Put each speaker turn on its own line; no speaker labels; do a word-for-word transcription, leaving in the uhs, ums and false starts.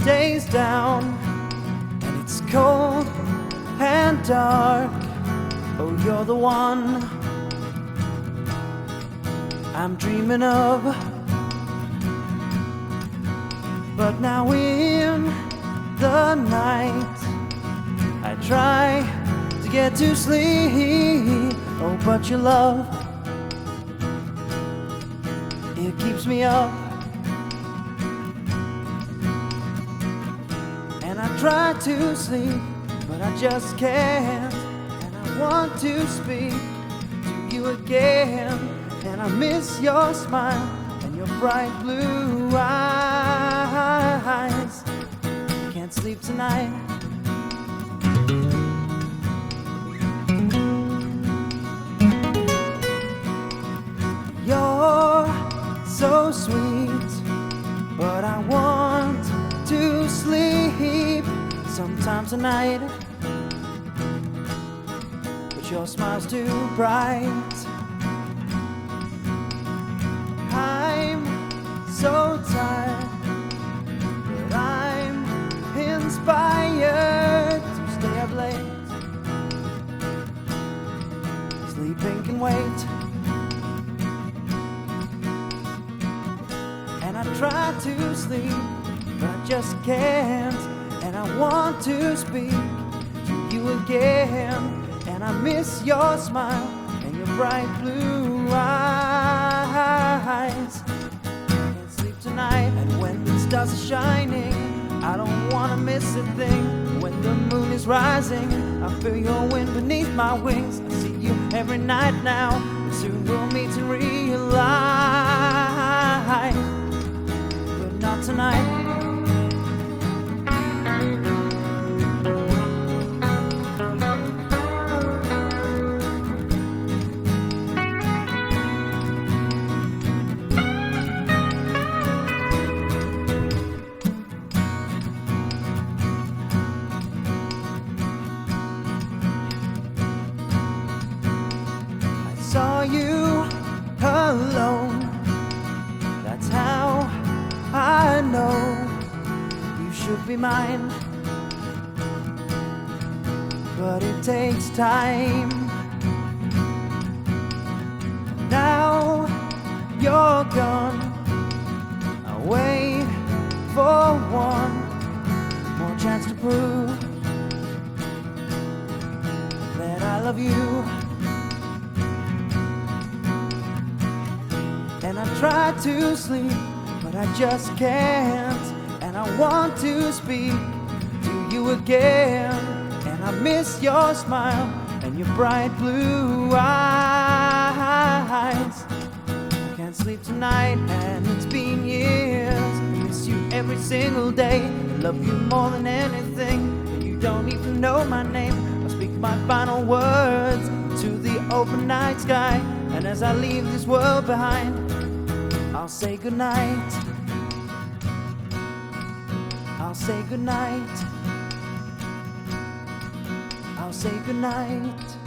stays down, and it's cold and dark. Oh, you're the one I'm dreaming of. But now in the night I try to get to sleep. Oh, but your love, it keeps me up. And I try to sleep, but I just can't. And I want to speak to you again. And I miss your smile and your bright blue eyes. Can't sleep tonight. You're so sweet, but I want to sleep sometime tonight. But your smile's too bright. I'm so tired, but I'm inspired to stay up late. Sleeping can wait. And I try to sleep, but I just can't. And I want to speak to you again. And I miss your smile and your bright blue eyes. Can't sleep tonight. And when the stars are shining, I don't wanna miss a thing. When the moon is rising, I feel your wind beneath my wings. I see you every night now, and soon we'll meet in real life. But not tonight. Saw you alone. That's how I know you should be mine. But it takes time. Now you're gone. I wait for one more chance to prove that I love you. And I try to sleep, but I just can't. And I want to speak to you again. And I miss your smile and your bright blue eyes. I can't sleep tonight, and it's been years. I miss you every single day. I love you more than anything, and you don't even know my name. I speak my final words to the open night sky. And as I leave this world behind, I'll say goodnight. I'll say goodnight. I'll say goodnight.